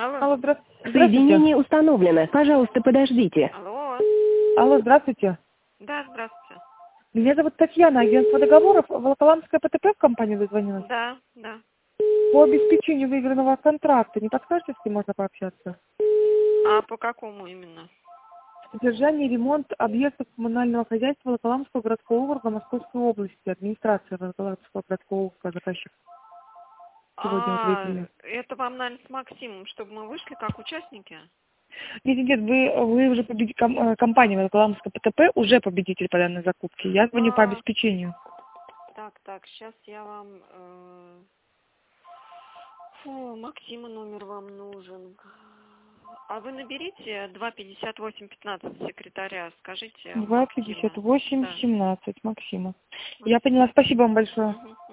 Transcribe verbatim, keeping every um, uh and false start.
Алло. Алло, здра... Соединение установлено. Пожалуйста, подождите. Алло. Алло, здравствуйте. Да, здравствуйте. Меня зовут Татьяна, агентство договоров. Волоколамская ПТП в компанию дозвонилась. Да, да. По обеспечению выигранного контракта. Не подскажете, с кем можно пообщаться? А по какому именно? Содержание и ремонт объектов коммунального хозяйства Волоколамского городского округа Московской области. Администрация Волоколамского городского округа, заказчик. Сегодня вот А, выявили. это вам, наверное, с Максимом, чтобы мы вышли как участники? Нет, нет, нет, вы, вы уже победитель, ком, э, компания Волоколамская ПТП уже победитель по данной закупке. Я звоню по А, обеспечению. Так, так, сейчас я вам... э, Фу, Максима номер вам нужен. А вы наберите два пятьдесят восемь пятнадцать секретаря, скажите два Максиму. пятьдесят восемь Да. семнадцать, Максима. Я поняла, спасибо вам большое. Мгм.